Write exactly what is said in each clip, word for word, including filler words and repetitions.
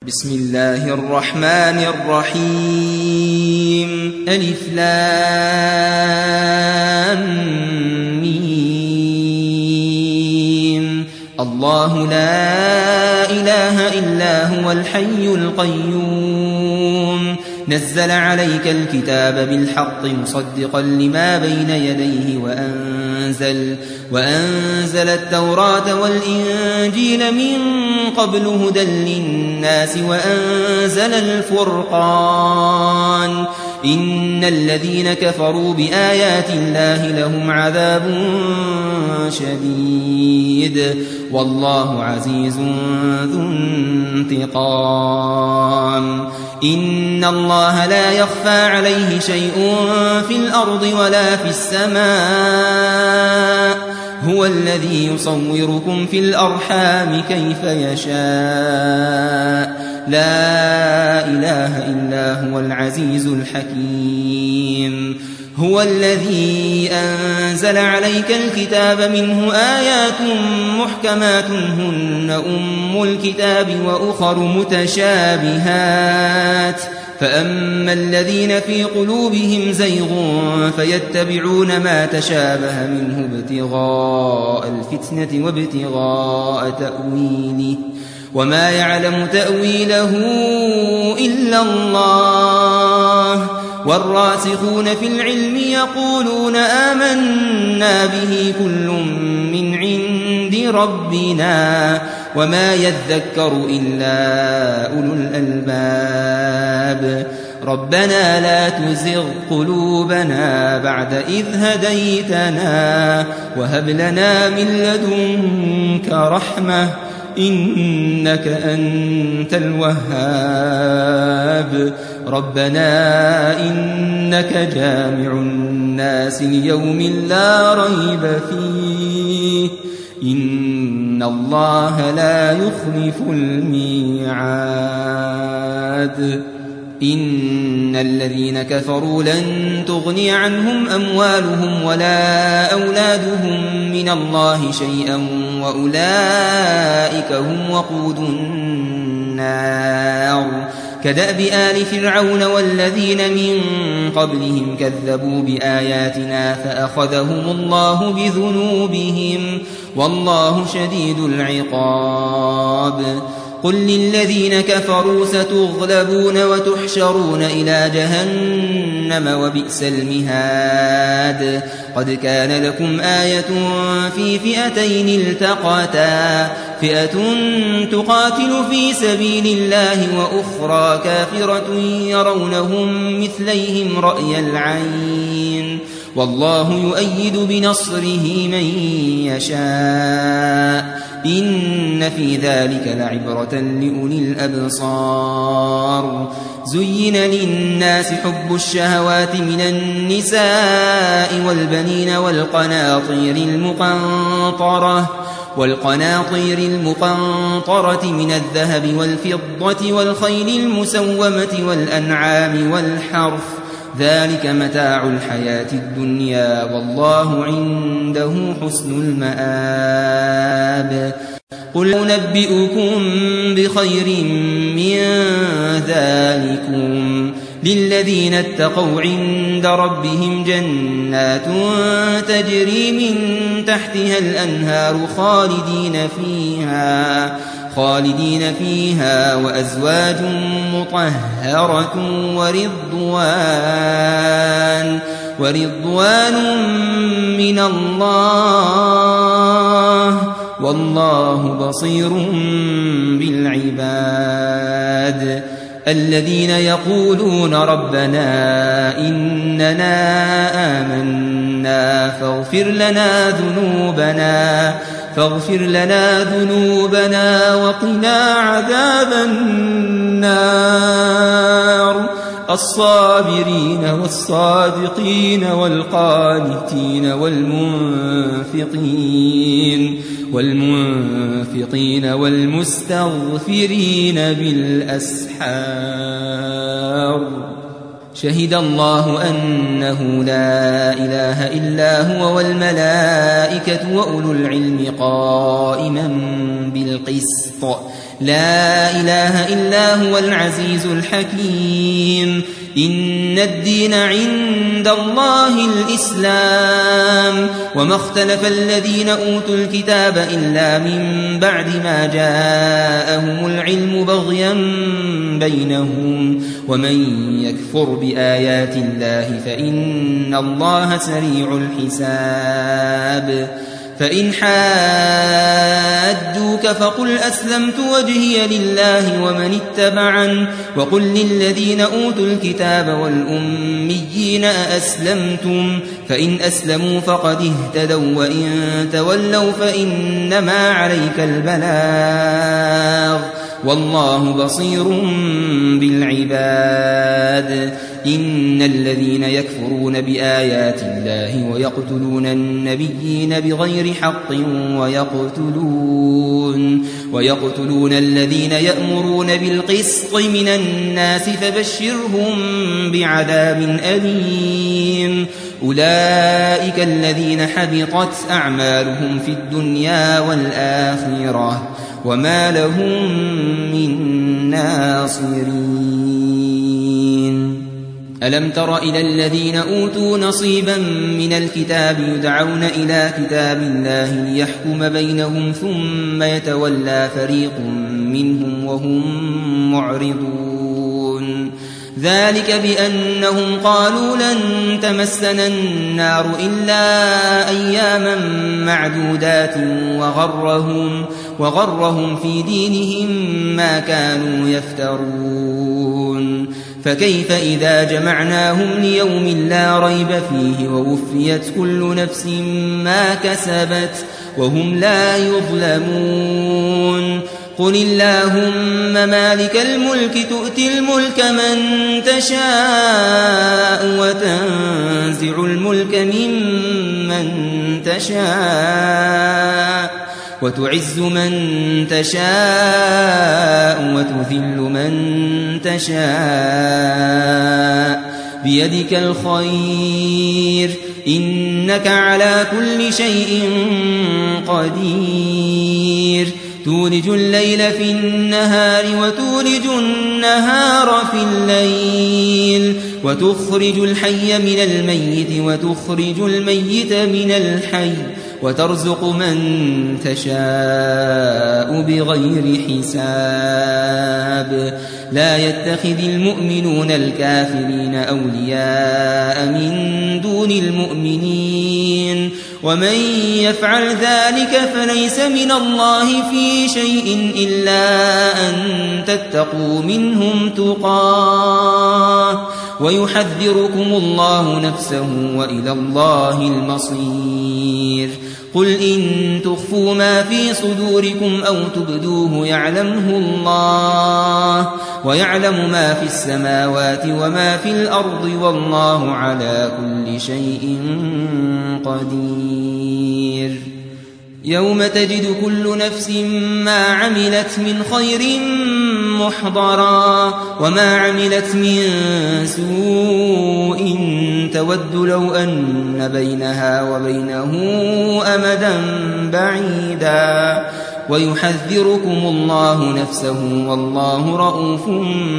بسم الله الرحمن الرحيم ألف لام ميم الله لا إله إلا هو الحي القيوم نزل عليك الكتاب بالحق مصدقا لما بين يديه وأنزل, وأنزل التوراة والإنجيل من قبل هدى للناس وأنزل الفرقان إن الذين كفروا بآيات الله لهم عذاب شديد والله عزيز ذو انتقام إن الله لا يخفى عليه شيء في الأرض ولا في السماء هو الذي يصوركم في الأرحام كيف يشاء لا إله إلا هو العزيز الحكيم هو الذي أنزل عليك الكتاب منه آيات محكمات هن أم الكتاب وأخر متشابهات فأما الذين في قلوبهم زيغ فيتبعون ما تشابه منه ابتغاء الفتنة وابتغاء تأويله وما يعلم تأويله إلا الله والراسخون في العلم يقولون آمنا به كل من عند ربنا وما يذكر إلا أولو الألباب ربنا لا تزغ قلوبنا بعد إذ هديتنا وهب لنا من لدنك رحمة إنك أنت الوهاب ربنا إنك جامع الناس ليوم لا ريب فيه إن الله لا يخلف الميعاد إن الذين كفروا لن تغني عنهم أموالهم ولا أولادهم من الله شيئا وأولئك هم وقود النار كدأب آل فرعون والذين من قبلهم كذبوا بآياتنا فأخذهم الله بذنوبهم والله شديد العقاب قل للذين كفروا ستغلبون وتحشرون إلى جهنم وبئس المهاد قد كان لكم آية في فئتين التقتا فئة تقاتل في سبيل الله وأخرى كافرة يرونهم مثليهم رأي العين والله يؤيد بنصره من يشاء إن في ذلك لعبرة لأولي الأبصار زين للناس حب الشهوات من النساء والبنين والقناطير المقنطرة والقناطير المقنطرة من الذهب والفضة والخيل المسومة والأنعام والحرث ذلك متاع الحياة الدنيا والله عنده حسن المآب قل أنبئكم بخير من ذلكم للذين اتقوا عند ربهم جنات تجري من تحتها الأنهار خالدين فيها خالدين فيها وأزواج مطهرة ورضوان ورضوان من الله والله بصير بالعباد الذين يقولون ربنا إننا آمنا فاغفر لنا ذنوبنا فاغفر لنا ذنوبنا وقنا عذاب النار الصابرين والصادقين والقانتين والمنفقين والمنفقين والمستغفرين بالأسحار شهد الله أنه لا إله إلا هو والملائكة وأولو العلم قائما بالقسط لا إله إلا هو العزيز الحكيم إن الدين عند الله الإسلام وما اختلف الذين أوتوا الكتاب إلا من بعد ما جاءهم العلم بغيا بينهم ومن يكفر بآيات الله فإن الله سريع الحساب فإن حادوك فقل أسلمت وجهي لله ومن اتبعن وقل للذين أوتوا الكتاب والأميين أأسلمتم فإن أسلموا فقد اهتدوا وإن تولوا فإنما عليك البلاغ والله بصير بالعباد إن الذين يكفرون بآيات الله ويقتلون النبيين بغير حق ويقتلون, ويقتلون الذين يأمرون بالقسط من الناس فبشرهم بعذاب أليم أولئك الذين حبطت أعمالهم في الدنيا والآخرة وما لهم من ناصرين ألم تر إلى الذين أوتوا نصيبا من الكتاب يدعون إلى كتاب الله ليحكم بينهم ثم يتولى فريق منهم وهم معرضون ذلك بأنهم قالوا لن تمسنا النار إلا أياما معدودات وغرهم, وغرهم في دينهم ما كانوا يفترون فكيف إذا جمعناهم ليوم لا ريب فيه ووفيت كل نفس ما كسبت وهم لا يظلمون قل اللهم مالك الملك تؤتي الملك من تشاء وتنزع الملك ممن تشاء وتعز من تشاء وتذل من تشاء بيدك الخير إنك على كل شيء قدير تولج الليل في النهار وتولج النهار في الليل وتخرج الحي من الميت وتخرج الميت من الحي وترزق من تشاء بغير حساب لا يتخذ المؤمنون الكافرين أولياء من دون المؤمنين ومن يفعل ذلك فليس من الله في شيء إلا أن تتقوا منهم تقاه ويحذركم الله نفسه وإلى الله المصير قل إن تخفوا ما في صدوركم أو تبدوه يعلمه الله ويعلم ما في السماوات وما في الأرض والله على كل شيء قدير يوم تجد كل نفس ما عملت من خير محضرا وما عملت من سوء تود لو أن بينها وبينه أمدا بعيدا ويحذركم الله نفسه والله رؤوف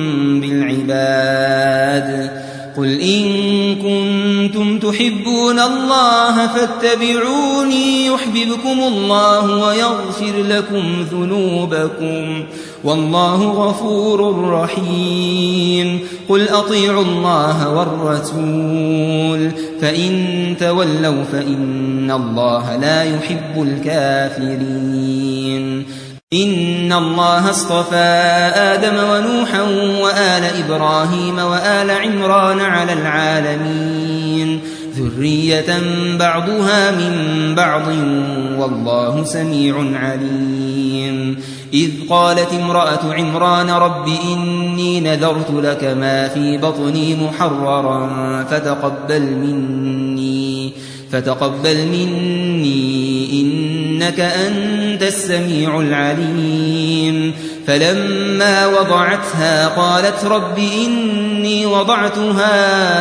بالعباد قل إن كنتم تحبون الله فاتبعوني يحببكم الله ويغفر لكم ذنوبكم والله غفور رحيم قل أطيعوا الله والرسول فإن تولوا فإن الله لا يحب الكافرين إن الله اصطفى آدم ونوحا وآل إبراهيم وآل عمران على العالمين ذرية بعضها من بعض والله سميع عليم إذ قالت امرأة عمران رب إني نذرت لك ما في بطني محررا فتقبل مني فتقبل مني إنك أنت السميع العليم فلما وضعتها قالت رب إني وضعتها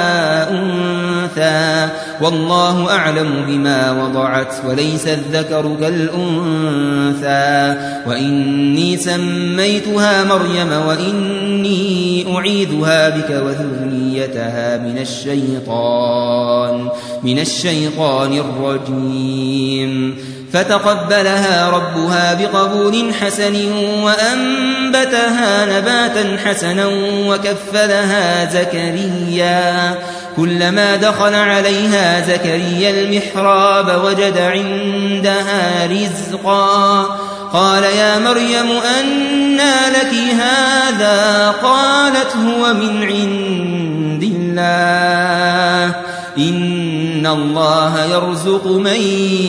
أنثى والله أعلم بما وضعت وليس الذكر كالأنثى وإني سميتها مريم وإني أعيذها بك وذريتها من الشيطان من الشيطان الرجيم فتقبلها ربها بقبول حسن وأنبتها نباتا حسنا وكفلها زكريا كلما دخل عليها زكريا المحراب وجد عندها رزقا قال يا مريم أنى لك هذا قالت هو من عند الله إن الله يرزق من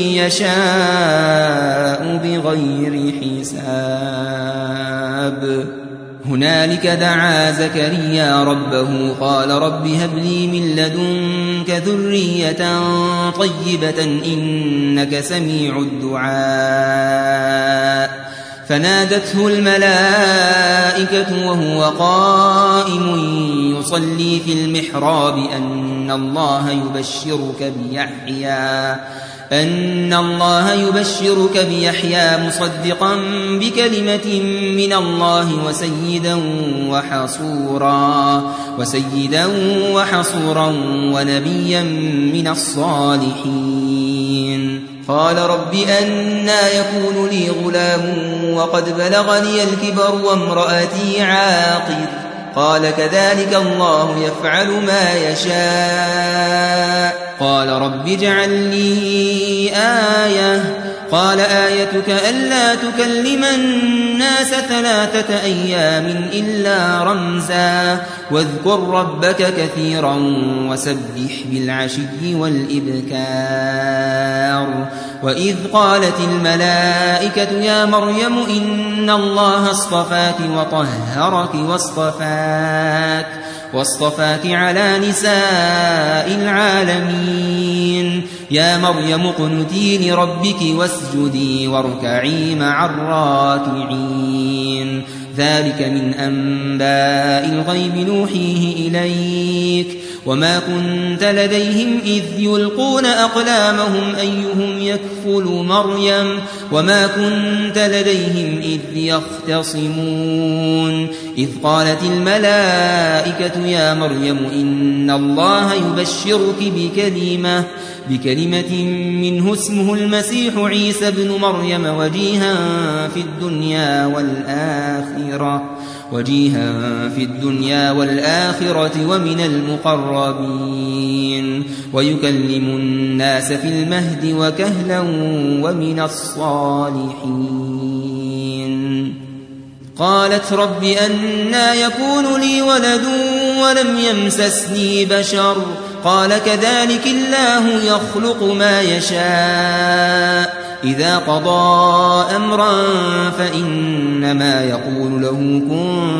يشاء بغير حساب هنالك دعا زكريا ربه قال رب هب لي من لدنك ذرية طيبة إنك سميع الدعاء فنادته الملائكة وهو قائم يصلي في المحراب أن الله يبشرك بيحيى أن الله يبشرك بيحيى مصدقا بكلمة من الله وسيدا وحصورا وسيدا وحصورا ونبيا من الصالحين قال رب أنى يكون لي غلام وقد بلغني الكبر وامرأتي عاقر قال كذلك الله يفعل ما يشاء قال رب اجعل لي آية قال آيتك ألا تكلم الناس ثلاثة أيام إلا رمزا واذكر ربك كثيرا وسبح بالعشي والإبكار وإذ قالت الملائكة يا مريم إن الله اصطفاك وطهرك واصطفاك واصطفاك على نساء العالمين يا مريم اقنتي لربك واسجدي واركعي مع الراكعين ذلك من أنباء الغيب نوحيه إليك وما كنت لديهم إذ يلقون أقلامهم أيهم يكفل مريم وما كنت لديهم إذ يختصمون إذ قالت الملائكة يا مريم إن الله يبشرك بكلمة بكلمة منه اسمه المسيح عيسى ابن مريم وجيها في الدنيا والآخرة وجيها في الدنيا والآخرة ومن المقربين ويكلم الناس في المهد وكهلا ومن الصالحين قالت رب أنى يكون لي ولد ولم يمسسني بشر قال كذلك الله يخلق ما يشاء إذا قضى أمرا فإنما يقول له كن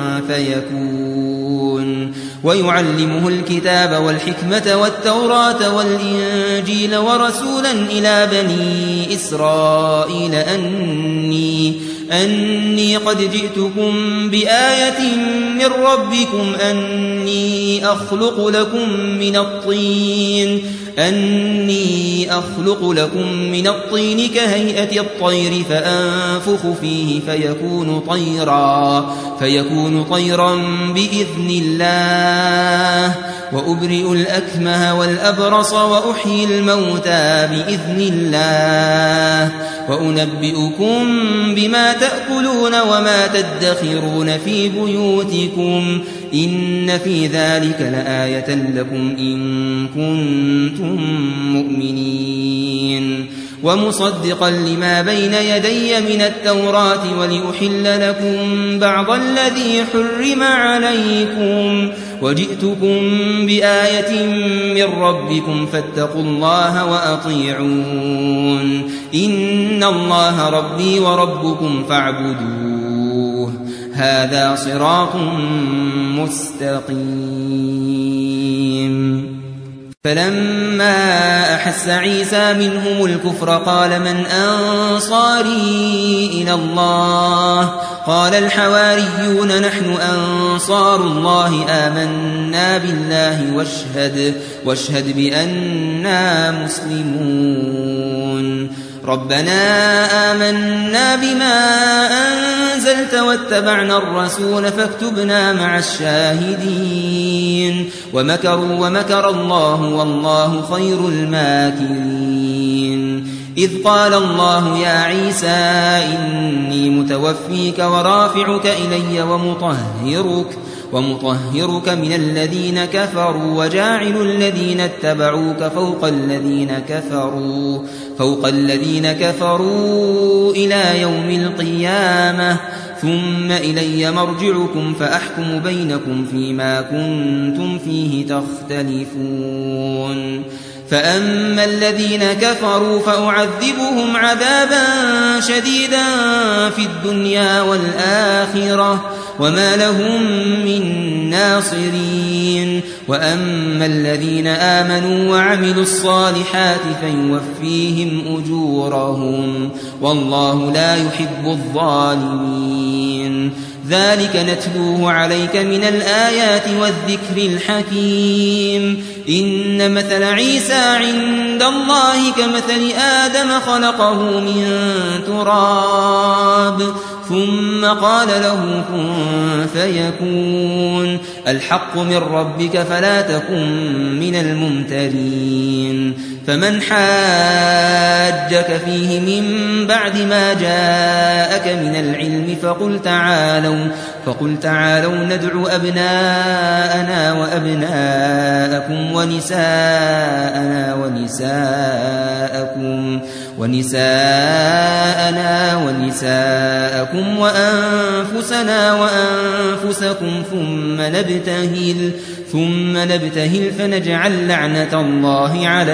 فيكون ويعلمه الكتاب والحكمة والتوراة والإنجيل ورسولا إلى بني إسرائيل أني أني قد جئتكم بآية من ربكم أني أخلق لكم من الطين أني أخلق لكم من الطين كهيئة الطير فأنفخ فيه فيكون طيرا فيكون طيرا بإذن الله وأبرئ الأكمه والأبرص وأحيي الموتى بإذن الله وأنبئكم بما تأكلون وما تدخرون في بيوتكم إن في ذلك لآية لكم إن كنتم مؤمنين ومصدقا لما بين يدي من التوراة ولأحل لكم بعض الذي حرم عليكم وجئتكم بآية من ربكم فاتقوا الله وأطيعون إن الله ربي وربكم فاعبدوه هذا صراط مستقيم فلما أحس عيسى منهم الكفر قال من أنصاري إلى الله قال الحواريون نحن أنصار الله آمنا بالله واشهد, واشهد بأننا مسلمون ربنا آمنا بما أنزلت واتبعنا الرسول فاكتبنا مع الشاهدين ومكروا ومكر الله والله خير الماكرين إذ قال الله يا عيسى إني متوفيك ورافعك إلي ومطهرك ومطهرك من الذين كفروا وجاعل الذين اتبعوك فوق الذين كفروا فوق الذين كفروا إلى يوم القيامة ثم إلي مرجعكم فأحكم بينكم فيما كنتم فيه تختلفون فأما الذين كفروا فأعذبهم عذابا شديدا في الدنيا والآخرة وما لهم من ناصرين وأما الذين آمنوا وعملوا الصالحات فيوفيهم أجورهم والله لا يحب الظالمين ذلك نتلوه عليك من الآيات والذكر الحكيم إن مثل عيسى عند الله كمثل آدم خلقه من تراب ثم قال له كن فيكون الحق من ربك فلا تكن من الممترين فمن حاجك فيه من بعد ما جاءك من العلم فقل تعالوا فقل تعالوا ندعو أبناءنا وأبناءكم ونساءنا ونساءكم ونساءنا ونساءكم وأنفسنا وأنفسكم ثم نبتهل ثم نبتهل فنجعل لعنة الله على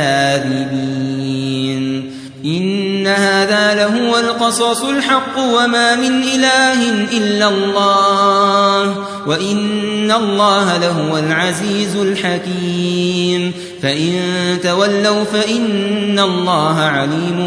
الكاذبين إن هذا لهو القصص الحق وما من إله إلا الله وإن الله لهو العزيز الحكيم فإن تولوا فإن الله عليم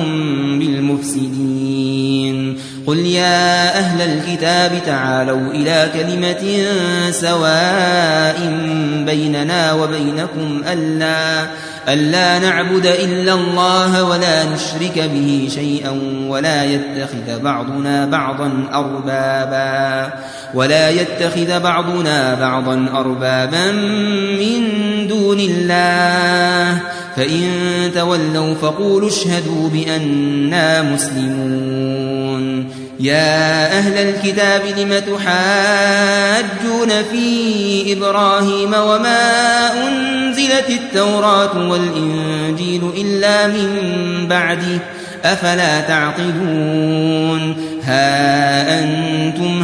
بالمفسدين قل يا أهل الكتاب تعالوا إلى كلمة سواء بيننا وبينكم ألا, ألا نعبد إلا الله ولا نشرك به شيئا ولا يتخذ بعضنا بعضا أربابا ولا يتخذ بعضنا بعضا أربابا من دون الله فإن تولوا فقولوا اشهدوا بأننا مسلمون يا أهل الكتاب لم تحاجون في إبراهيم وما أنزلت التوراة والإنجيل إلا من بعده أفلا تعقلون ها أنتم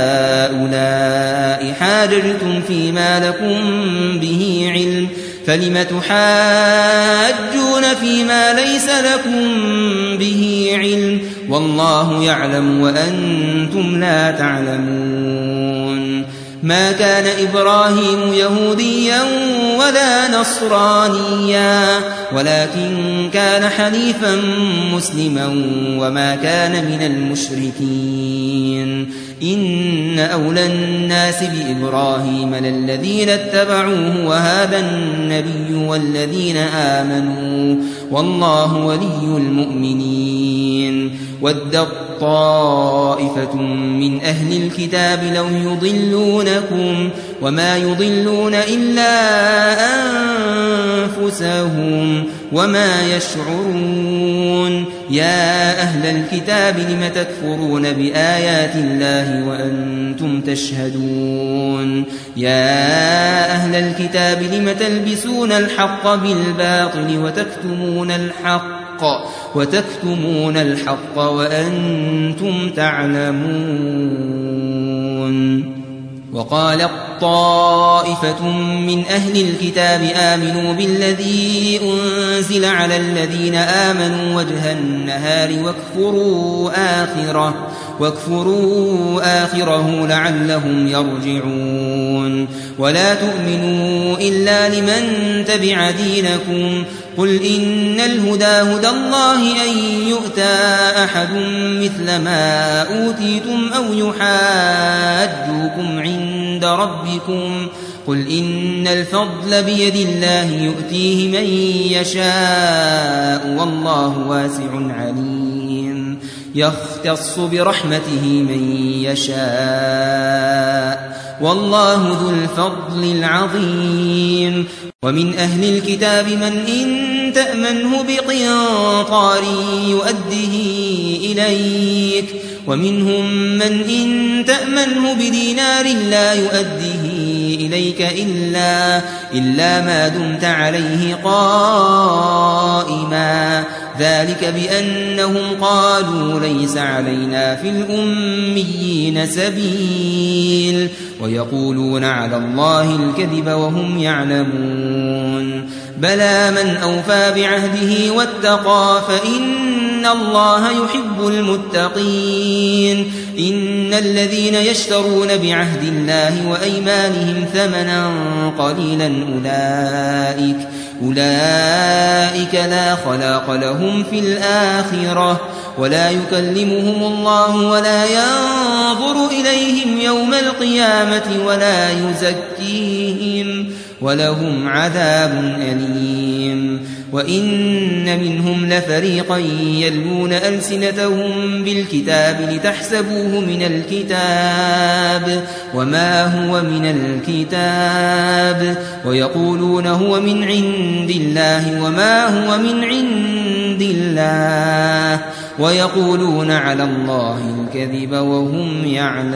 هؤلاء حاججتم فيما لكم به علم فلم تحاجون فيما ليس لكم به علم والله يعلم وأنتم لا تعلمون ما كان إبراهيم يهوديا ولا نصرانيا ولكن كان حنيفا مسلما وما كان من المشركين إن أولى الناس بإبراهيم للذين اتبعوه وهذا النبي والذين آمنوا والله ولي المؤمنين ود طائفة من أهل الكتاب لو يضلونكم وما يضلون إلا أنفسهم وما يشعرون يا أهل الكتاب لم تكفرون بآيات الله وأنتم تشهدون يا أهل الكتاب لم تلبسون الحق بالباطل وتكتمون الحق وتكتمون الحق وأنتم تعلمون وقال طائفة من أهل الكتاب آمنوا بالذي أنزل على الذين آمنوا وجه النهار واكفروا آخره واكفروا آخره لعلهم يرجعون ولا تؤمنوا إلا لمن تبع دينكم قل إن الهدى هدى الله أن يؤتى أحد مثل ما أوتيتم أو يحاجوكم عند ربكم قل إن الفضل بيد الله يؤتيه من يشاء والله واسع عليم يختص برحمته من يشاء والله ذو الفضل العظيم ومن أهل الكتاب من إن تأمنه بقنطار يؤده إليك ومنهم من إن تأمنه بدينار لا يؤده إليك إلا, إلا ما دمت عليه قائما ذلك بأنهم قالوا ليس علينا في الأميين سبيل ويقولون على الله الكذب وهم يعلمون بلى من أوفى بعهده واتقى فإن الله يحب المتقين إن الذين يشترون بعهد الله وأيمانهم ثمنا قليلا أولئك أولئك لا خلاق لهم في الآخرة ولا يكلمهم الله ولا ينظر إليهم يوم القيامة ولا يزكيهم ولهم عذاب أليم وإن منهم لفريقا يلوون ألسنتهم بالكتاب لتحسبوه من الكتاب وما هو من الكتاب ويقولون هو من عند الله وما هو من عند الله ويقولون على الله الكذب وهم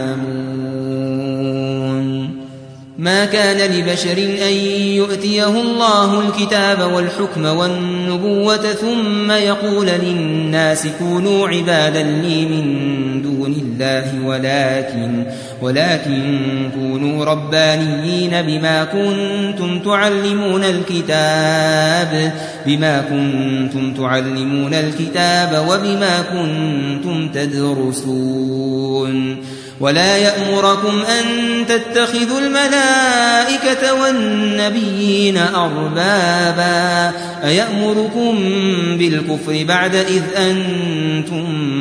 يعلمون ما كان لبشر أن يؤتيه الله الكتاب والحكم والنبوة ثم يقول للناس كونوا عبادا لي من دون الله ولكن, ولكن كونوا ربانيين بما كنتم تعلمون الكتاب بما كنتم تعلمون الكتاب وبما كنتم تدرسون ولا يأمركم أن تتخذوا الملائكة والنبيين أربابا أيأمركم بالكفر بعد إذ أنتم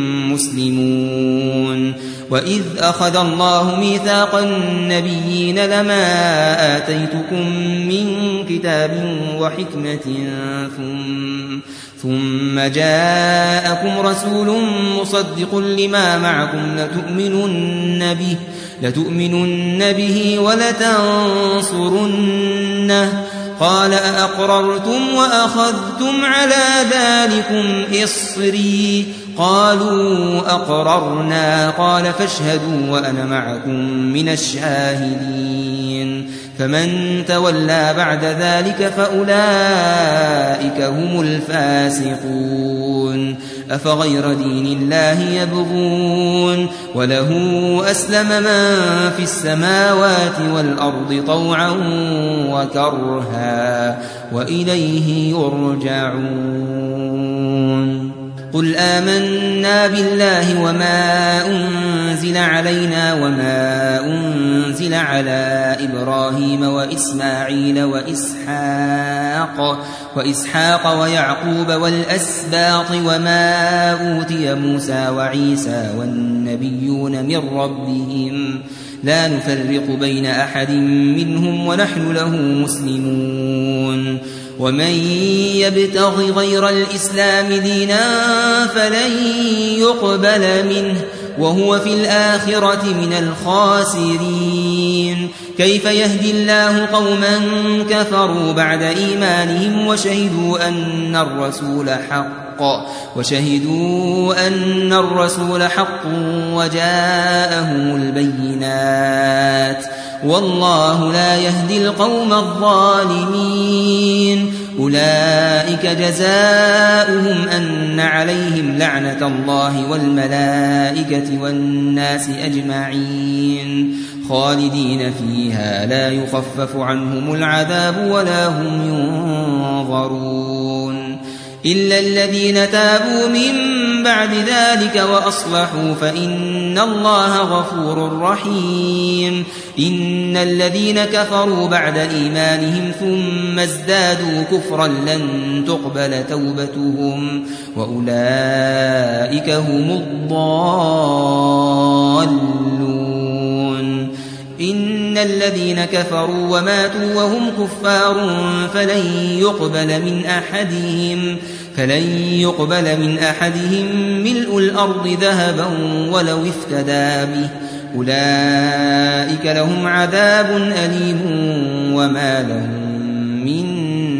مسلمون وإذ أخذ الله ميثاق النبيين لما آتيتكم من كتاب وحكمة ثم ثم جاءكم رسول مصدق لما معكم لتؤمنن به, لتؤمنن به ولتنصرنه قال أأقررتم وأخذتم على ذلكم إصري قالوا أقررنا قال فاشهدوا وأنا معكم من الشاهدين فمن تولى بعد ذلك فأولئك هم الفاسقون أفغير دين الله يبغون وله أسلم من في السماوات والأرض طوعا وكرها وإليه يرجعون قل آمنا بالله وما أنزل علينا وما أنزل على إبراهيم وإسماعيل وإسحاق وإسحاق ويعقوب والأسباط وما أوتي موسى وعيسى والنبيون من ربهم لا نفرق بين أحد منهم ونحن له مسلمون ومن يبتغ غير الإسلام دينا فلن يقبل منه وهو في الآخرة من الخاسرين كيف يهدي الله قوما كفروا بعد إيمانهم وشهدوا أن الرسول حق وشهدوا أن الرسول حق وجاءهم البينات والله لا يهدي القوم الظالمين أولئك جزاؤهم أن عليهم لعنة الله والملائكة والناس أجمعين خالدين فيها لا يخفف عنهم العذاب ولا هم ينظرون إلا الذين تابوا من بعد ذلك وأصلحوا فإن الله غفور رحيم إن الذين كفروا بعد إيمانهم ثم ازدادوا كفرا لن تقبل توبتهم وأولئك هم الضالون إن الذين كفروا وماتوا وهم كفار فلن يقبل من أحدهم فلن يقبل من أحدهم ملء الأرض ذهبا ولو افتدى به أولئك لهم عذاب أليم وما لهم من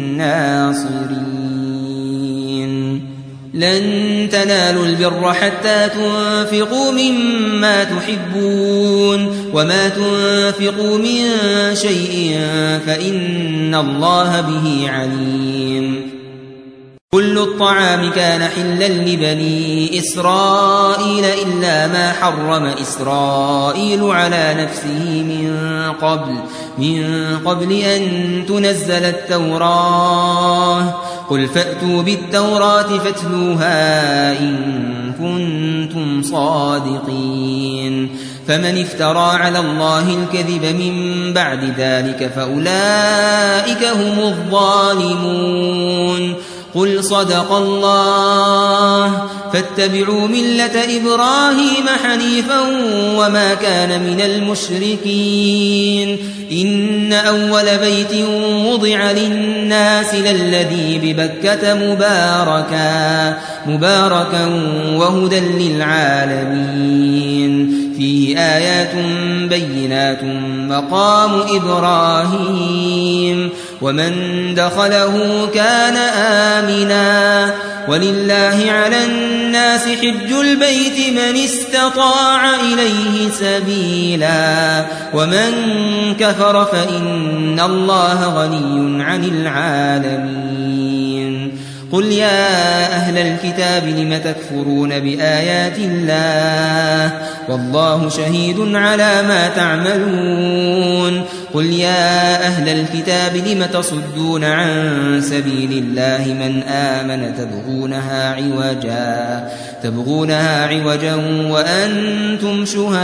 ناصرين لن تنالوا البر حتى تنفقوا مما تحبون وما تنفقوا من شيء فإن الله به عليم كل الطعام كان حلا لبني إسرائيل إلا ما حرم إسرائيل على نفسه من قبل من قبل أن تنزل التوراة قل فأتوا بالتوراة فاتلوها إن كنتم صادقين فمن افترى على الله الكذب من بعد ذلك فأولئك هم الظالمون قل صدق الله فاتبعوا ملة إبراهيم حنيفا وما كان من المشركين إن أول بيت وضع للناس للذي ببكة مباركا مباركا وهدى للعالمين فيه آيات بينات مقام إبراهيم ومن دخله كان آمنا ولله على الناس حج البيت من استطاع إليه سبيلا ومن كفر فإن الله غني عن العالمين قل يا أهل الكتاب لم تكفرون بآيات الله والله شهيد على ما تعملون قل يا أهل الكتاب لم تصدون عن سبيل الله من آمن تبغونها عوجا تبغونها عوجا وأنتم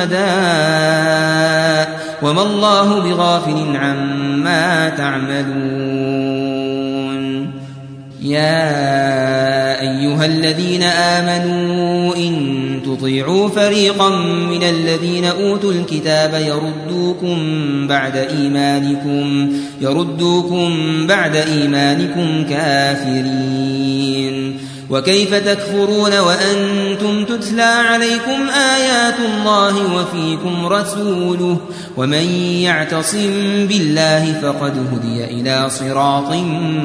شهداء وما الله بغافل عما تعملون يا أيها الذين آمنوا إن تطيعوا فريقا من الذين أوتوا الكتاب يردوكم بعد إيمانكم يردوكم بعد إيمانكم كافرين وكيف تكفرون وأنتم تتلى عليكم آيات الله وفيكم رسوله ومن يعتصم بالله فقد هدي إلى صراط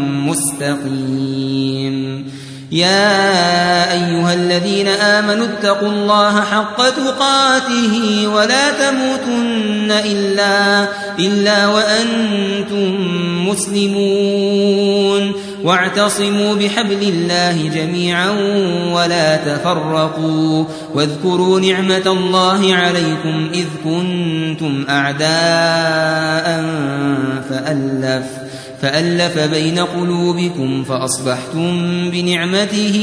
مستقيم يا أيها الذين آمنوا اتقوا الله حق تقاته ولا تموتن إلا, إلا وأنتم مسلمون واعتصموا بحبل الله جميعا ولا تفرقوا واذكروا نعمة الله عليكم إذ كنتم أعداء فألف فألف بين قلوبكم فأصبحتم بنعمته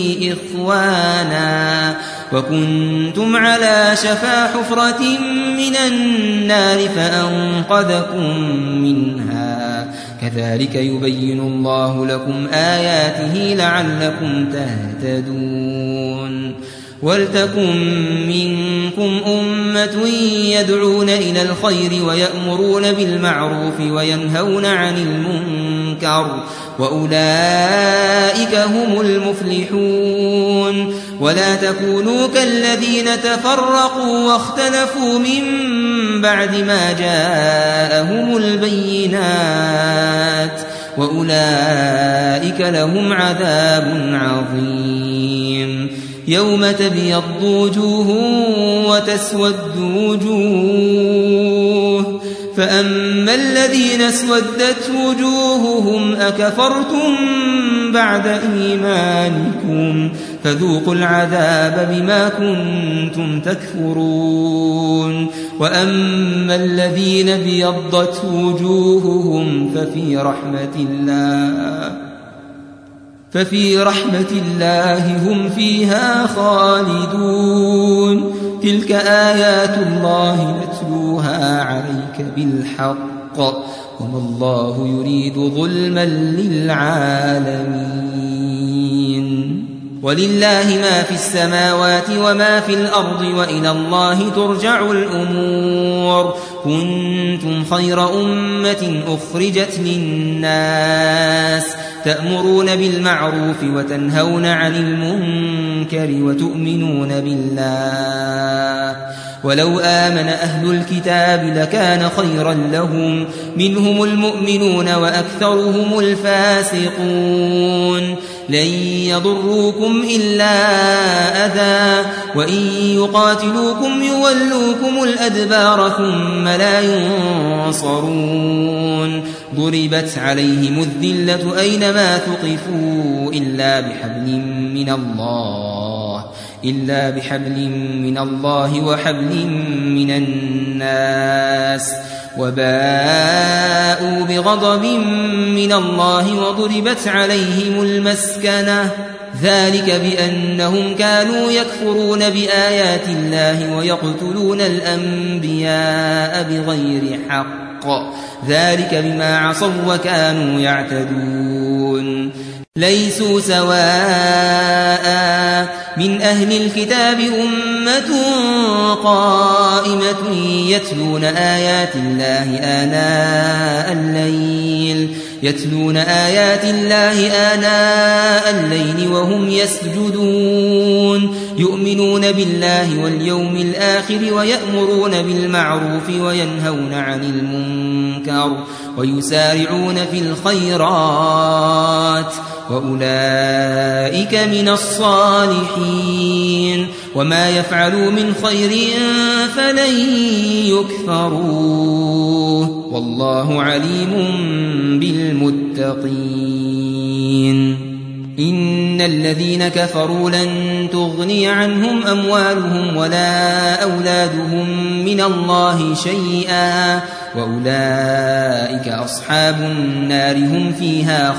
إخوانا وكنتم على شفا حفرة من النار فأنقذكم منها كذلك يبين الله لكم آياته لعلكم تهتدون ولتكن منكم أمة يدعون إلى الخير ويأمرون بالمعروف وينهون عن المنكر وأولئك هم المفلحون ولا تكونوا كالذين تفرقوا واختلفوا من بعد ما جاءهم البينات وأولئك لهم عذاب عظيم يوم تبيض وجوه وتسود وجوه فأما الذين اسودت وجوههم أكفرتم بعد إيمانكم فذوقوا العذاب بما كنتم تكفرون وأما الذين بيضت وجوههم ففي رحمة الله ففي رحمة الله هم فيها خالدون تلك آيات الله نتلوها عليك بالحق وما الله يريد ظلما للعالمين ولله ما في السماوات وما في الأرض وإلى الله ترجع الأمور كنتم خير أمة أخرجت للناس تأمرون بالمعروف وتنهون عن المنكر وتؤمنون بالله ولو آمن أهل الكتاب لكان خيرا لهم منهم المؤمنون وأكثرهم الفاسقون لن يضروكم إلا أذى وإن يقاتلوكم يولوكم الأدبار ثم لا ينصرون ضربت عليهم الذلة أينما ثقفوا إلا بحبل من الله إلا بحبل من الله وحبل من الناس وباءوا بغضب من الله وضربت عليهم المسكنة ذلك بأنهم كانوا يكفرون بآيات الله ويقتلون الأنبياء بغير حق ذلك بما عصوا وكانوا يعتدون ليسوا سواء من أهل الكتاب أمة قائمة يتلون آيات الله آناء الليل يتلون آيات الله آناء الليل وهم يسجدون يؤمنون بالله واليوم الآخر ويأمرون بالمعروف وينهون عن المنكر ويسارعون في الخيرات وأولئك من الصالحين وما يفعلوا من خير فلن يكفروه والله عليم بالمتقين إن الذين كفروا لن تغني عنهم أموالهم ولا أولادهم من الله شيئا وأولئك أصحاب النار هم فيها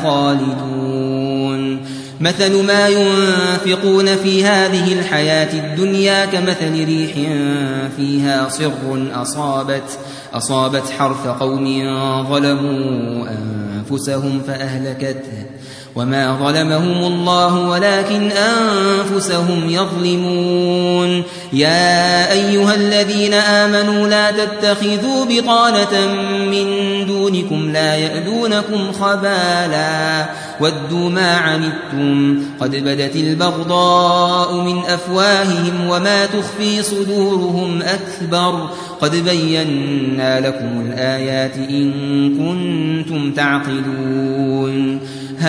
خالدون مثل ما ينفقون في هذه الحياة الدنيا كمثل ريح فيها صر أصابت, أصابت حرث قوم ظلموا أنفسهم فأهلكته وما ظلمهم الله ولكن أنفسهم يظلمون يا أيها الذين آمنوا لا تتخذوا بطانة من دونكم لا يألونكم خبالا ودوا ما عنتم قد بدت البغضاء من أفواههم وما تخفي صدورهم أكبر قد بينا لكم الآيات إن كنتم تعقلون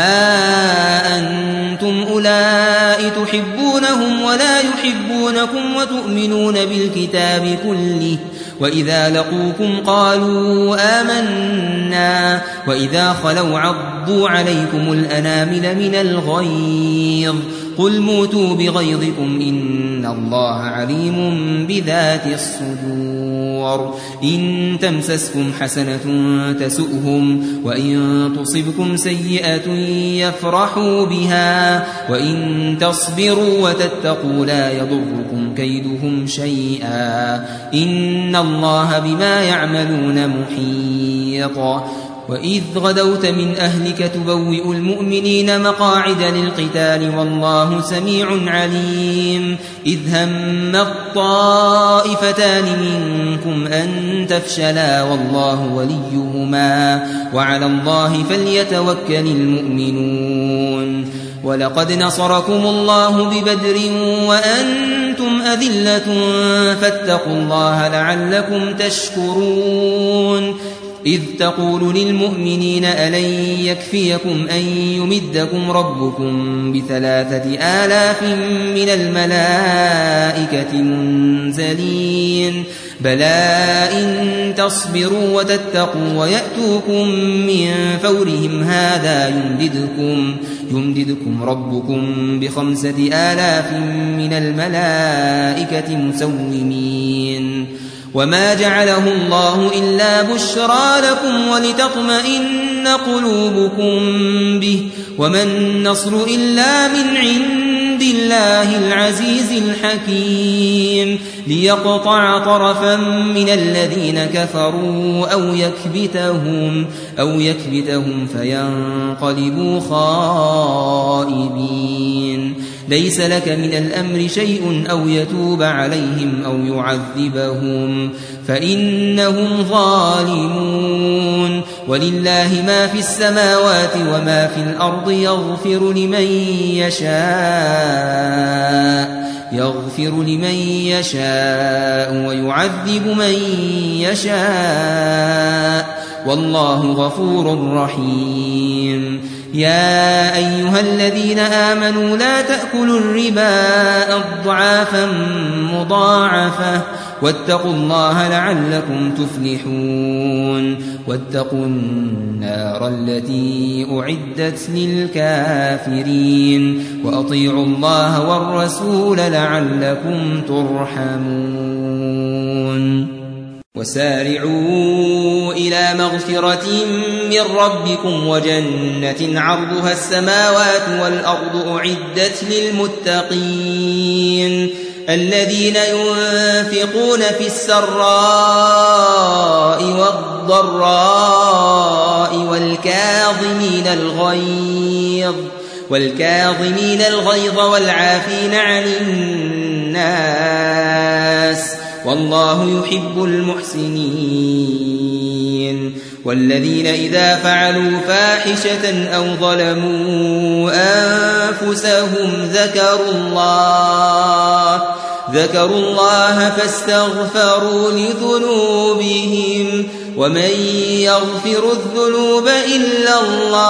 ها أنتم أولئك تحبونهم ولا يحبونكم وتؤمنون بالكتاب كله وإذا لقوكم قالوا آمنا وإذا خلوا عضوا عليكم الأنامل من الغيظ قل موتوا بغيظكم إن الله عليم بذات الصدور إن تمسسكم حسنة تسؤهم وإن تصبكم سيئة يفرحوا بها وإن تصبروا وتتقوا لا يضركم كيدهم شيئا إن الله بما يعملون محيط وإذ غدوت من أهلك تبوئ المؤمنين مقاعد للقتال والله سميع عليم إذ هم الطائفتان منكم أن تفشلا والله وليهما وعلى الله فليتوكل المؤمنون ولقد نصركم الله ببدر وأنتم أذلة فاتقوا الله لعلكم تشكرون إذ تقول للمؤمنين ألن يكفيكم أن يمدكم ربكم بثلاثة آلاف من الملائكة منزلين بلى إن تصبروا وتتقوا ويأتوكم من فورهم هذا يمددكم, يمددكم ربكم بخمسة آلاف من الملائكة مسومين وما جعله الله إلا بشرى لكم ولتطمئن قلوبكم به وما النصر إلا من عند الله العزيز الحكيم ليقطع طرفا من الذين كفروا أو يكبتهم, أو يكبتهم فينقلبوا خائبين. ليس لك من الأمر شيء أو يتوب عليهم أو يعذبهم فإنهم ظالمون. ولله ما في السماوات وما في الأرض يغفر لمن يشاء يغفر لمن يشاء ويعذب من يشاء والله غفور رحيم. يا أيها الذين آمنوا لا تأكلوا الربا أضعافا مضاعفة واتقوا الله لعلكم تفلحون. واتقوا النار التي أعدت للكافرين وأطيعوا الله والرسول لعلكم ترحمون. وسارعوا إلى مغفرة من ربكم وجنة عرضها السماوات والأرض أعدت للمتقين الذين ينفقون في السراء والضراء والكاظمين الغيظ والكاظمين الغيظ والعافين عن الناس والله يحب المحسنين. والذين إذا فعلوا فاحشة أو ظلموا أنفسهم ذكروا الله ذكروا الله فاستغفروا لذنوبهم ومن يغفر الذنوب إلا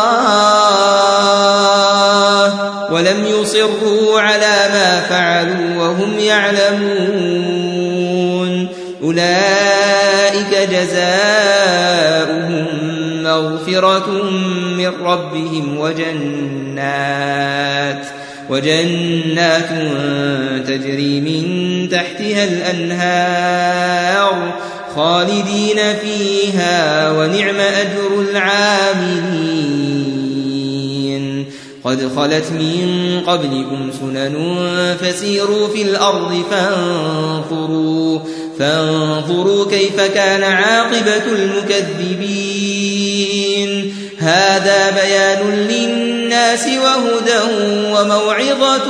الله ولم يصروا على ما فعلوا وهم يعلمون. أولئك جزاؤهم مغفرة من ربهم وجنات وجنات تجري من تحتها الأنهار خالدين فيها ونعم أجر العاملين. قد خلت من قبلكم سنن فسيروا في الأرض فانظروا فانظروا كيف كان عاقبة المكذبين. هذا بيان للناس وهدى وموعظة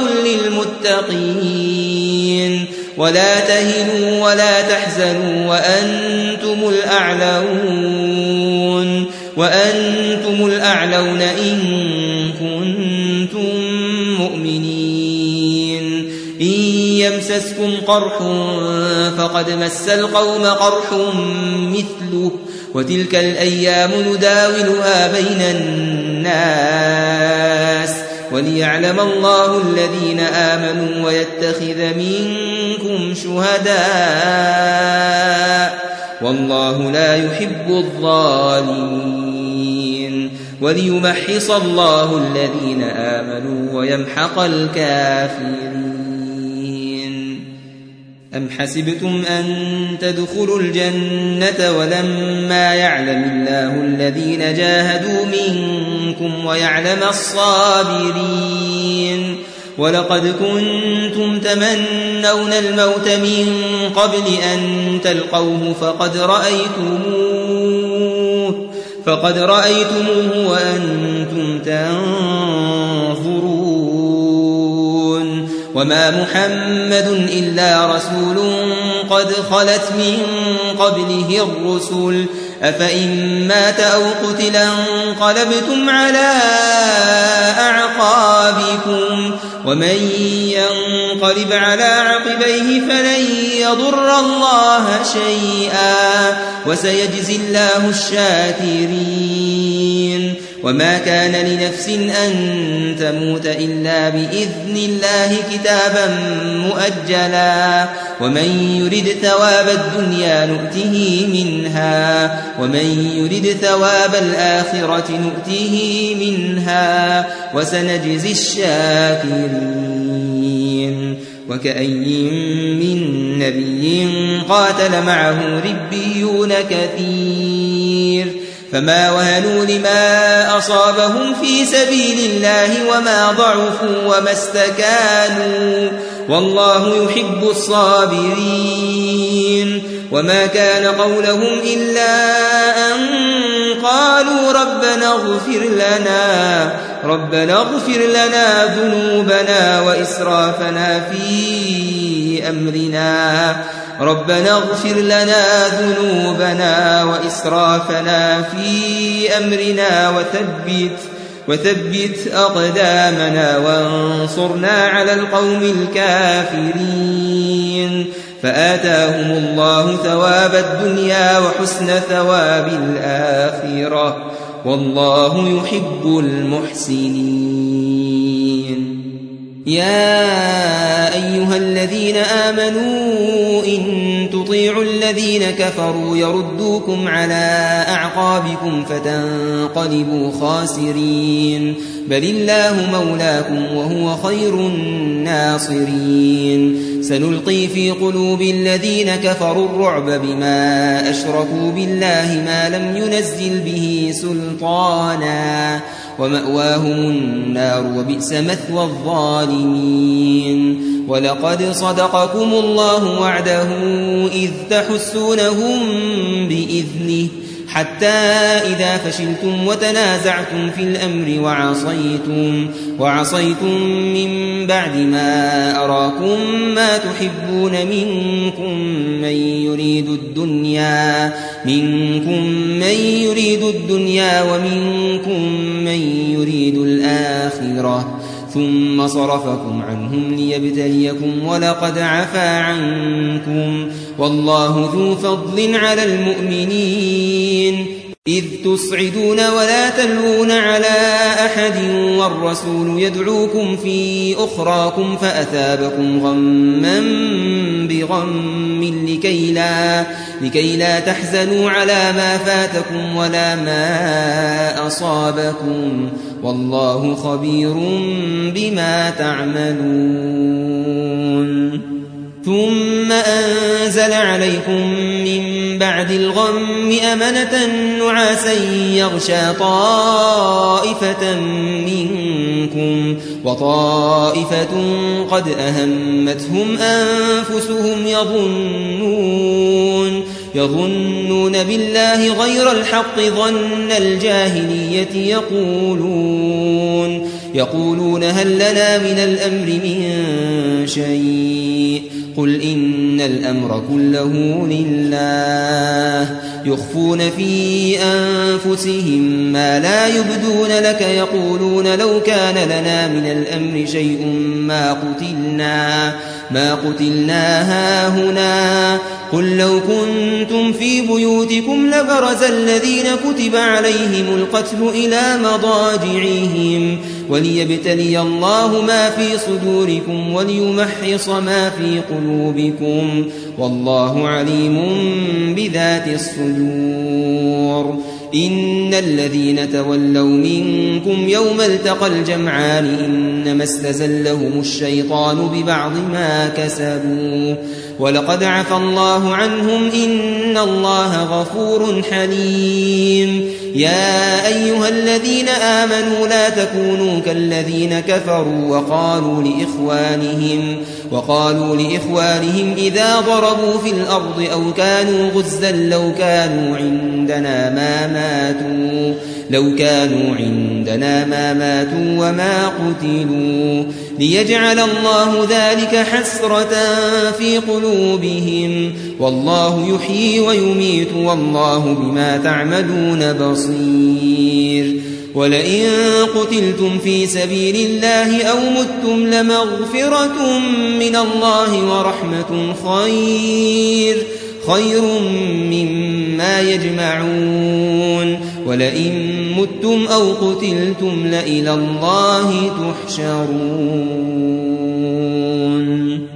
للمتقين. ولا تهنوا ولا تحزنوا وأنتم الأعلون وأنتم الأعلون إن كنتم مؤمنين. إن يمسسكم قرح فقد مس القوم قرح مثله وتلك الأيام نداولها بين الناس وليعلم الله الذين آمنوا ويتخذ منكم شهداء والله لا يحب الظالمين. وليمحص الله الذين آمنوا ويمحق الكافرين. أم حسبتم أن تدخلوا الجنة ولما يعلم الله الذين جاهدوا منكم ويعلم الصابرين. ولقد كنتم تمنون الموت من قبل أن تلقوه فقد رأيتموه فقد رأيتموه وأنتم تنظرون. وما محمد إلا رسول قد خلت من قبله الرسل أفإن مات أو قتل انقلبتم على أعقابكم ومن ينقلب على عقبيه فلن يضر الله شيئا وسيجزي الله الشاكرين. وما كان لنفس أن تموت إلا بإذن الله كتابا مؤجلا ومن يرد ثواب الدنيا نؤته منها ومن يرد ثواب الآخرة نؤته منها وسنجزي الشاكرين. وكأي من نبي قاتل معه ربيون كثير فما وهنوا لما أصابهم في سبيل الله وما ضعفوا وما استكانوا والله يحب الصابرين وما كان قولهم إلا أن قالوا ربنا اغفر لنا ربنا اغفر لنا ذنوبنا وإسرافنا في أمرنا ربنا اغفر لنا ذنوبنا وإسرافنا في أمرنا وثبت وثبت أقدامنا وانصرنا على القوم الكافرين فآتاهم الله ثواب الدنيا وحسن ثواب الآخرة والله يحب المحسنين يا أيها الذين آمنوا إن تطيعوا الذين كفروا يردوكم على أعقابكم فتنقلبوا خاسرين بل الله مولاكم وهو خير الناصرين سنلقي في قلوب الذين كفروا الرعب بما أشركوا بالله ما لم ينزل به سلطانا ومأواهم النار وبئس مثوى الظالمين ولقد صدقكم الله وعده إذ تحسونهم بإذنه حتى إذا فشلتم وتنازعتم في الأمر وعصيتم, وعصيتم من بعد ما أراكم ما تحبون منكم من يريد الدنيا منكم من يريد الدنيا ومنكم من يريد الآخرة ثم صرفكم عنهم ليبتليكم ولقد عفا عنكم والله ذو فضل على المؤمنين إذ تصعدون ولا تلوون على أحد والرسول يدعوكم في أخراكم فأثابكم غما بغم لكي لا, لكي لا تحزنوا على ما فاتكم ولا ما أصابكم والله خبير بما تعملون ثم أنزل عليكم من بعد الغم أمنة نعاسا يغشى طائفة منكم وطائفة قد أهمتهم أنفسهم يظنون يظنون بالله غير الحق ظن الجاهلية يقولون يقولون هل لنا من الأمر من شيء قل إن الأمر كله لله يخفون في أنفسهم ما لا يبدون لك يقولون لو كان لنا من الأمر شيء ما قتلنا ما قتلنا هاهنا قل لو كنتم في بيوتكم لبرز الذين كتب عليهم القتل إلى مضاجعهم وليبتلي الله ما في صدوركم وليمحص ما في قلوبكم والله عليم بذات الصدور إن الذين تولوا منكم يوم التقى الجمعان إنما استزلهم الشيطان ببعض ما كسبوا ولقد عفى الله عنهم إن الله غفور حليم يا أيها الذين آمنوا لا تكونوا كالذين كفروا وقالوا لإخوانهم وقالوا لإخوانهم إذا ضربوا في الأرض أو كانوا غزا لو كانوا عندنا ما ماتوا لو كانوا عندنا ما ماتوا وما قتلوا ليجعل الله ذلك حسرة في قلوبهم والله يحيي ويميت والله بما تعملون بصير ولئن قتلتم في سبيل الله أو متم لمغفرة من الله ورحمة خير خير مما يجمعون ولئن متم أو قتلتم لإلى الله تحشرون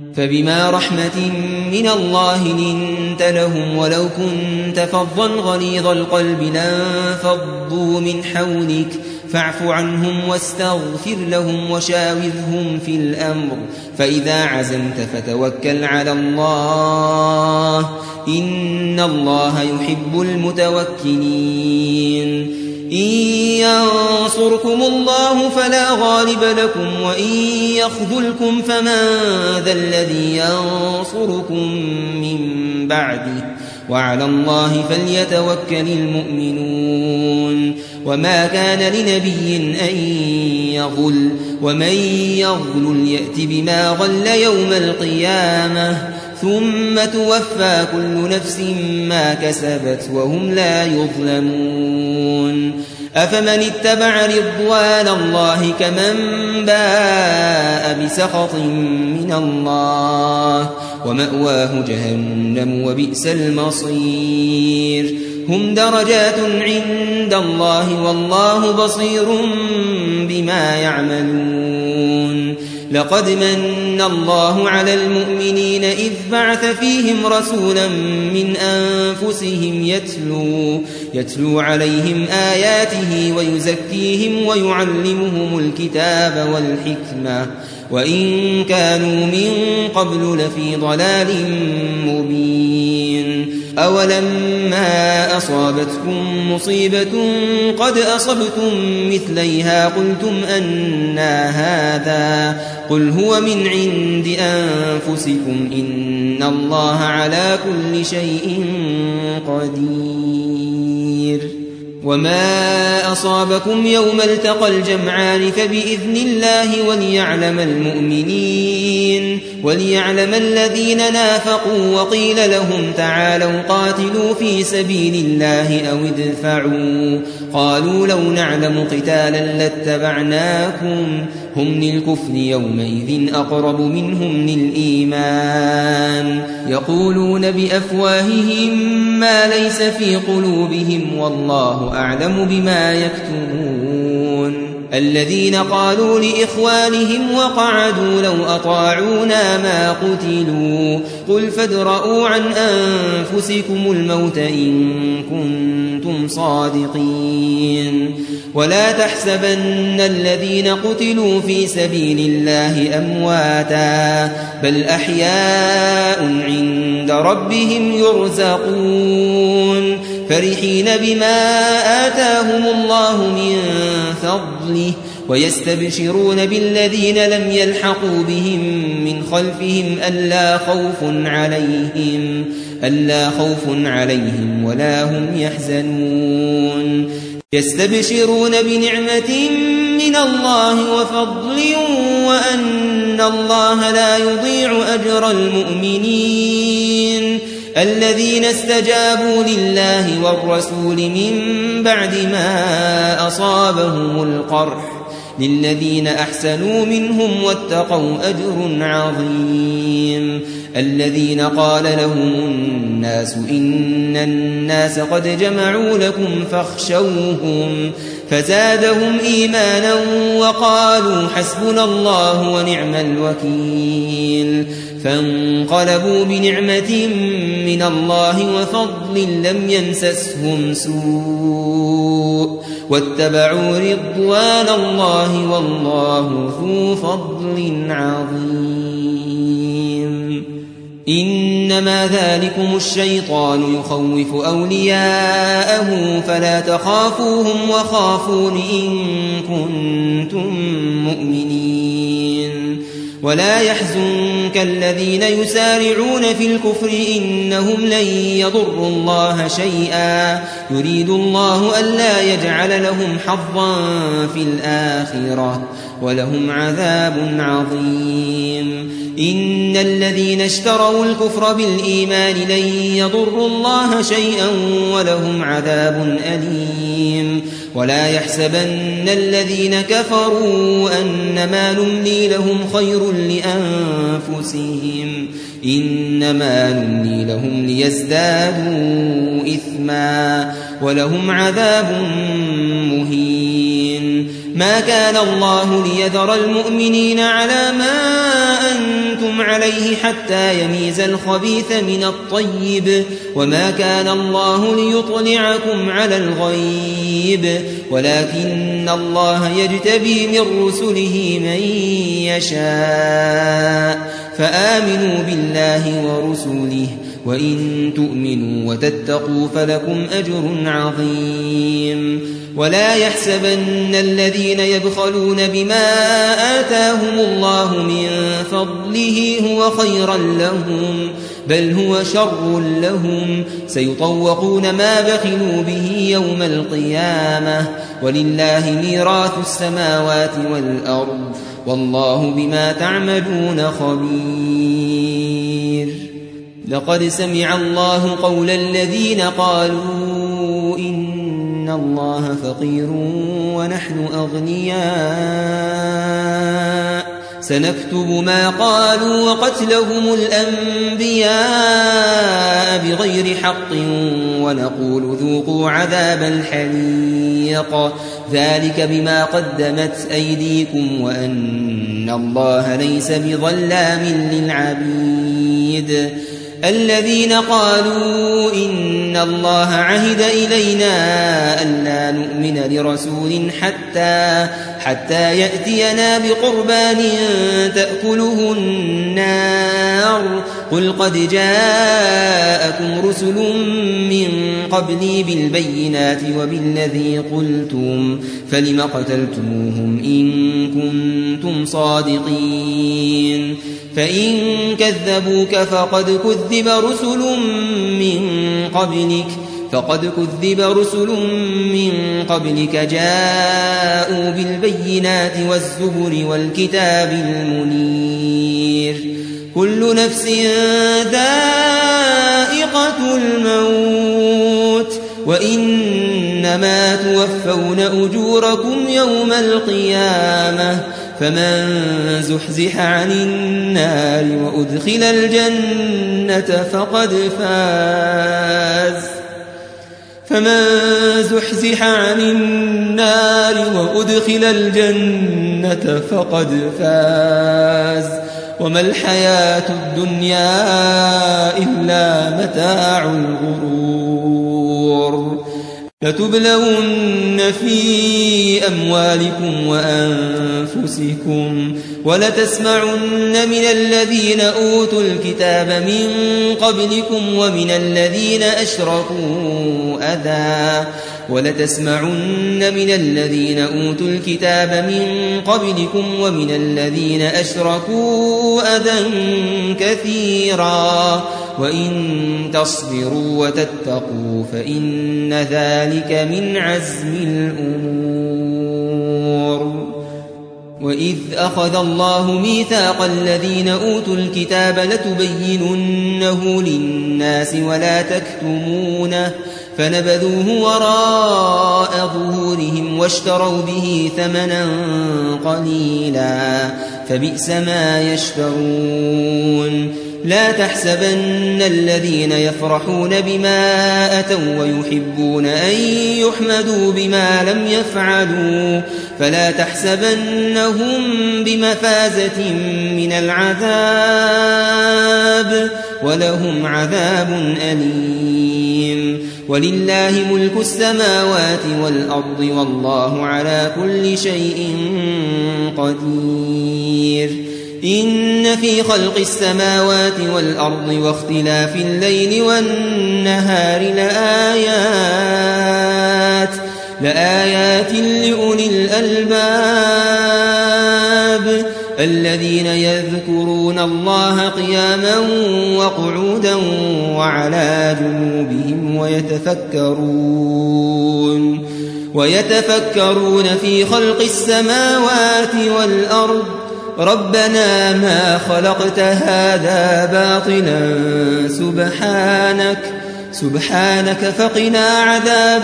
فبما رحمة من الله لنت لهم ولو كنت فظا غليظ القلب لانفضوا من حولك فاعف عنهم واستغفر لهم وشاورهم في الأمر فإذا عزمت فتوكل على الله إن الله يحب المتوكلين إن ينصركم الله فلا غالب لكم وإن يخذلكم فمن ذا الذي ينصركم من بعده وعلى الله فليتوكل المؤمنون وما كان لنبي أن يغل ومن يغل يأت بما غل يوم القيامة ثم توفى كل نفس ما كسبت وهم لا يظلمون أفمن اتبع رضوان الله كمن باء بسخط من الله ومأواه جهنم وبئس المصير هم درجات عند الله والله بصير بما يعملون لقد من الله على المؤمنين إذ بعث فيهم رسولا من أنفسهم يتلو, يتلو عليهم آياته ويزكيهم ويعلمهم الكتاب والحكمة وإن كانوا من قبل لفي ضلال مبين أولما أصابتكم مصيبة قد أصبتم مثليها قلتم أنى هذا قل هو من عند أنفسكم إن الله على كل شيء قدير وما أصابكم يوم التقى الجمعان فبإذن الله وليعلم المؤمنين وليعلم الذين نافقوا وقيل لهم تعالوا قاتلوا في سبيل الله أو ادفعوا قالوا لو نعلم قتالا لاتبعناكم هم للكفر يومئذ أقرب منهم للإيمان يقولون بأفواههم ما ليس في قلوبهم والله أعلم بما يكتمون الذين قالوا لإخوانهم وقعدوا لو أطاعونا ما قتلوا قل فادرءوا عن أنفسكم الموت إن كنتم صادقين ولا تحسبن الذين قتلوا في سبيل الله أمواتا بل أحياء عند ربهم يرزقون فرحين بما آتاهم الله من فضله ويستبشرون بالذين لم يلحقوا بهم من خلفهم ألا خوف عليهم ألا خوف عليهم ولا هم يحزنون يستبشرون بنعمة من الله وفضل وأن الله لا يضيع أجر المؤمنين الذين استجابوا لله والرسول من بعد ما أصابهم القرح للذين أحسنوا منهم واتقوا أجر عظيم الذين قال لهم الناس إن الناس قد جمعوا لكم فاخشوهم فزادهم إيمانا وقالوا حسبنا الله ونعم الوكيل فانقلبوا بنعمة من الله وفضل لم يمسسهم سوء واتبعوا رضوان الله والله ذو فضل عظيم إنما ذلكم الشيطان يخوف أولياءه فلا تخافوهم وخافون إن كنتم مؤمنين ولا يحزنك الذين يسارعون في الكفر إنهم لن يضروا الله شيئا يريد الله ألا يجعل لهم حظا في الآخرة ولهم عذاب عظيم إن الذين اشتروا الكفر بالإيمان لن يضروا الله شيئا ولهم عذاب أليم ولا يحسبن الذين كفروا أنما نملي لهم خير لأنفسهم إنما نملي لهم ليزدادوا إثما ولهم عذاب مهين ما كان الله ليذر المؤمنين على ما أنتم أنتم عليه حتى يميز الخبيث من الطيب وما كان الله ليطلعكم على الغيب ولكن الله يجتبي من رسله من يشاء فآمنوا بالله ورسله وإن تؤمنوا وتتقوا فلكم أجر عظيم ولا يحسبن الذين يبخلون بما آتاهم الله من فضله هو خيرا لهم بل هو شر لهم سيطوقون ما بخلوا به يوم القيامة ولله ميراث السماوات والأرض والله بما تعملون خبير لقد سمع الله قول الذين قالوا إن الله فقير ونحن أغنياء سنكتب ما قالوا وقتلهم الأنبياء بغير حق ونقول ذوقوا عذاب الحريق ذلك بما قدمت أيديكم وأن الله ليس بظلام للعبيد الذين قالوا إن الله عهد إلينا ألا نؤمن لرسول حتى حتى يأتينا بقربان تأكله النار قل قد جاءكم رسل من قبلي بالبينات وبالذي قلتم فلم قتلتموهم إن كنتم صادقين فإن كذبوك فقد كذب رسل من قبلك فقد كذب رسل من قبلك جاءوا بالبينات والزبر والكتاب المنير كل نفس ذائقة الموت وإنما توفون أجوركم يوم القيامة فمن زحزح عن النار وأدخل الجنة فقد فاز فمن زحزح عن النار وأدخل الجنة فقد فاز وما الحياة الدنيا إلا متاع الغرور لتبلون في أموالكم وأنفسكم ولتسمعن من الذين أوتوا الكتاب من قبلكم ومن الذين أشركوا أذى ولتسمعن من الذين أوتوا الكتاب من قبلكم ومن الذين أشركوا أذى كثيرا وإن تصبروا وتتقوا فإن ذلك من عزم الأمور وإذ أخذ الله ميثاق الذين أوتوا الكتاب لتبيننه للناس ولا تكتمونه فنبذوه وراء ظهورهم واشتروا به ثمنا قليلا فبئس ما يشترون لا تحسبن الذين يفرحون بما أتوا ويحبون أن يحمدوا بما لم يفعلوا فلا تحسبنهم بمفازة من العذاب ولهم عذاب أليم ولله ملك السماوات والأرض والله على كل شيء قدير إن في خلق السماوات والأرض واختلاف الليل والنهار لآيات لآيات لأولي الألباب الذين يذكرون الله قياما وقعودا وعلى جنوبهم ويتفكرون ويتفكرون في خلق السماوات والأرض ربنا ما خلقت هذا باطلا سبحانك سبحانك فقنا عذاب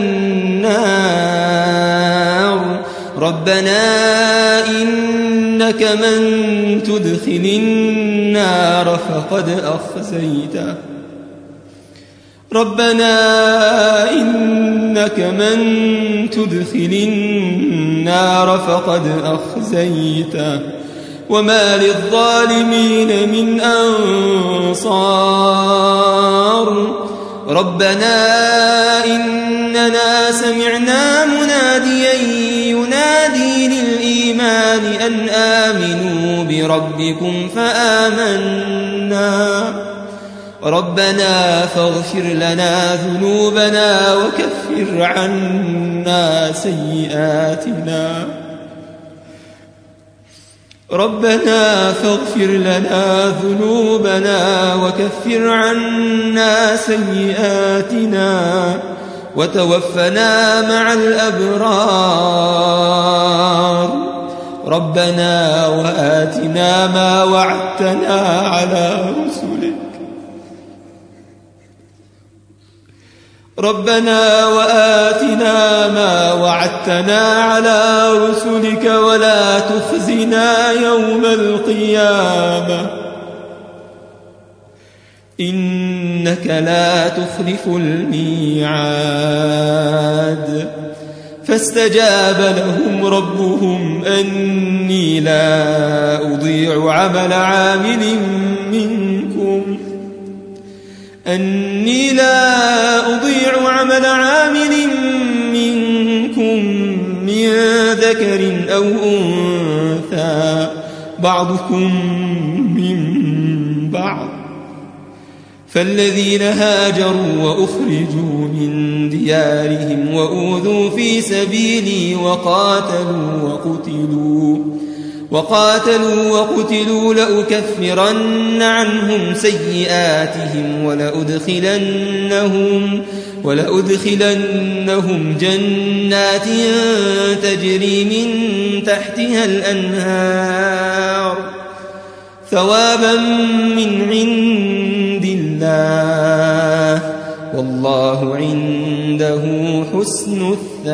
النار ربنا إنك من تدخل النار فقد أخزيته ربنا إنك من تدخل النار فقد أخزيته وما للظالمين من أنصار ربنا إننا سمعنا مناديا ينادي للإيمان أن آمنوا بربكم فآمنا ربنا فاغفر لنا ذنوبنا وكفر عنا سيئاتنا ربنا فاغفر لنا ذنوبنا وكفر عنا سيئاتنا وتوفنا مع الأبرار ربنا وآتنا ما وعدتنا على رسلك ربنا وآتنا ما وعدتنا على رسلك ولا تخزنا يوم القيامة إنك لا تخلف الميعاد فاستجاب لهم ربهم أني لا أضيع عمل عامل منكم أني لا أضيع عمل عامل منكم من ذكر أو أنثى بعضكم من بعض فالذين هاجروا وأخرجوا من ديارهم وأوذوا في سبيلي وقاتلوا وقتلوا وقاتلوا وقتلوا لأكفرن عنهم سيئاتهم ولأدخلنهم ولأدخلنهم جنات تجري من تحتها الأنهار ثوابا من عند الله والله عنده حسن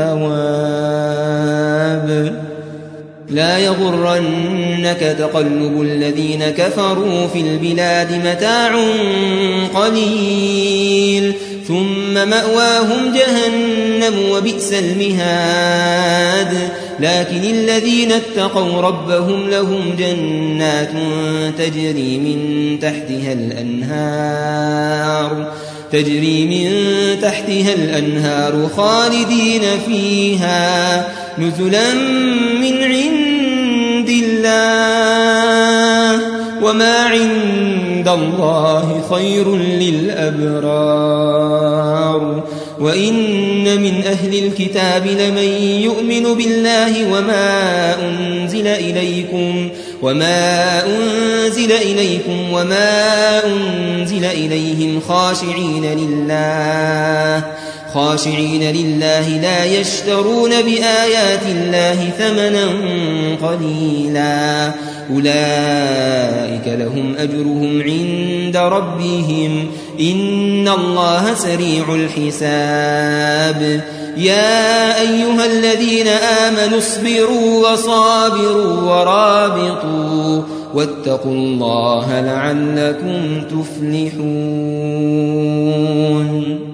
الثواب لا يغرنك تقلب الذين كفروا في البلاد متاع قليل ثم مأواهم جهنم وبئس المهاد لكن الذين اتقوا ربهم لهم جنات تجري من تحتها الأنهار تجري من تحتها الأنهار خالدين فيها نزلا من عند الله وما عند الله خير للأبرار وإن من أهل الكتاب لمن يؤمن بالله وما أنزل إليكم وما أنزل إليكم وما أنزل إليهم خاشعين لله خاشعين لله لا يشترون بآيات الله ثمنا قليلا أولئك لهم أجرهم عند ربهم إن الله سريع الحساب يا أيها الذين آمنوا اصبروا وصابروا ورابطوا واتقوا الله لعلكم تفلحون